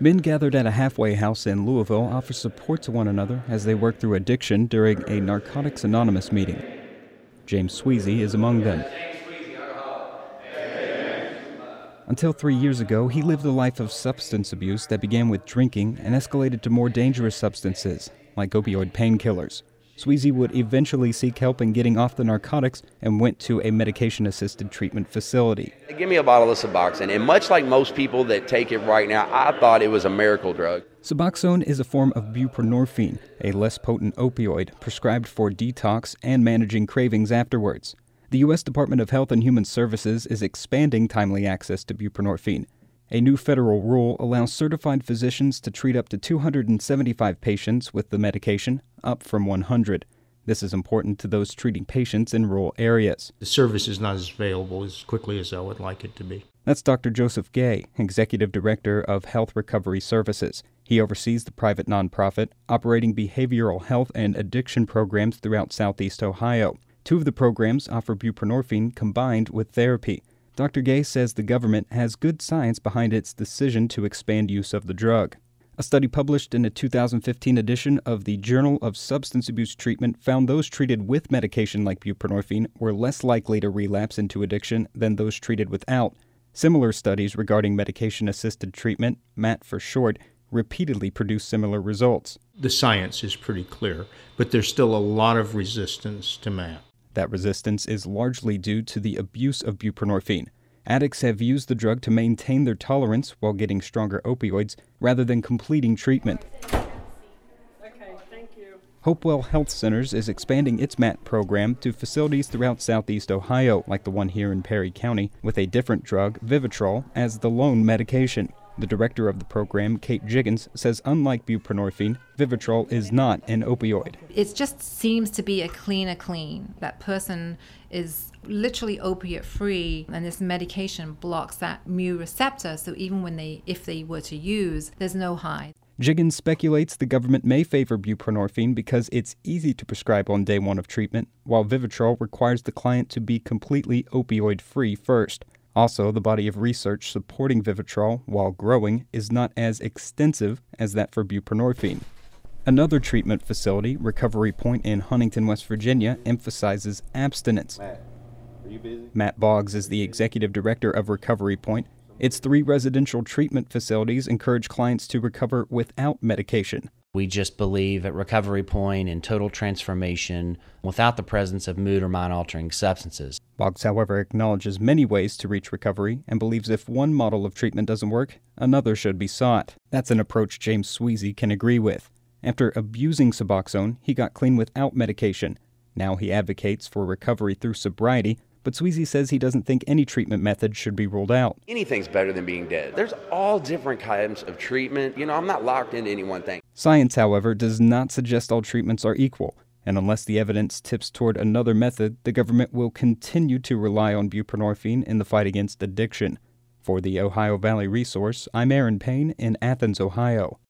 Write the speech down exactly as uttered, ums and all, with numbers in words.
Men gathered at a halfway house in Louisville offer support to one another as they work through addiction during a Narcotics Anonymous meeting. James Sweezy is among them. Until three years ago, he lived a life of substance abuse that began with drinking and escalated to more dangerous substances, like opioid painkillers. Sweezy would eventually seek help in getting off the narcotics and went to a medication-assisted treatment facility. They give me a bottle of Suboxone, and much like most people that take it right now, I thought it was a miracle drug. Suboxone is a form of buprenorphine, a less potent opioid prescribed for detox and managing cravings afterwards. The U S Department of Health and Human Services is expanding timely access to buprenorphine. A new federal rule allows certified physicians to treat up to two hundred seventy-five patients with the medication, up from one hundred. This is important to those treating patients in rural areas. The service is not as available as quickly as I would like it to be. That's Doctor Joseph Gay, Executive Director of Health Recovery Services. He oversees the private nonprofit operating behavioral health and addiction programs throughout Southeast Ohio. Two of the programs offer buprenorphine combined with therapy. Doctor Gay says the government has good science behind its decision to expand use of the drug. A study published in a two thousand fifteen edition of the Journal of Substance Abuse Treatment found those treated with medication like buprenorphine were less likely to relapse into addiction than those treated without. Similar studies regarding medication-assisted treatment, M A T for short, repeatedly produce similar results. The science is pretty clear, but there's still a lot of resistance to M A T. That resistance is largely due to the abuse of buprenorphine. Addicts have used the drug to maintain their tolerance while getting stronger opioids rather than completing treatment. Okay, thank you. Hopewell Health Centers is expanding its M A T program to facilities throughout Southeast Ohio, like the one here in Perry County, with a different drug, Vivitrol, as the lone medication. The director of the program, Kate Jiggins, says unlike buprenorphine, Vivitrol is not an opioid. It just seems to be a cleaner clean. That person is literally opiate free, and this medication blocks that mu receptor, so even when they, if they were to use, there's no high. Jiggins speculates the government may favor buprenorphine because it's easy to prescribe on day one of treatment, while Vivitrol requires the client to be completely opioid free first. Also, the body of research supporting Vivitrol, while growing, is not as extensive as that for buprenorphine. Another treatment facility, Recovery Point in Huntington, West Virginia, emphasizes abstinence. Matt, are you busy? Matt Boggs is the executive director of Recovery Point. Its three residential treatment facilities encourage clients to recover without medication. We just believe at Recovery Point in total transformation without the presence of mood or mind-altering substances. Boggs, however, acknowledges many ways to reach recovery and believes if one model of treatment doesn't work, another should be sought. That's an approach James Sweezy can agree with. After abusing Suboxone, he got clean without medication. Now he advocates for recovery through sobriety, but Sweezy says he doesn't think any treatment method should be ruled out. Anything's better than being dead. There's all different kinds of treatment. You know, I'm not locked into any one thing. Science, however, does not suggest all treatments are equal, and unless the evidence tips toward another method, the government will continue to rely on buprenorphine in the fight against addiction. For the Ohio Valley Resource, I'm Aaron Payne in Athens, Ohio.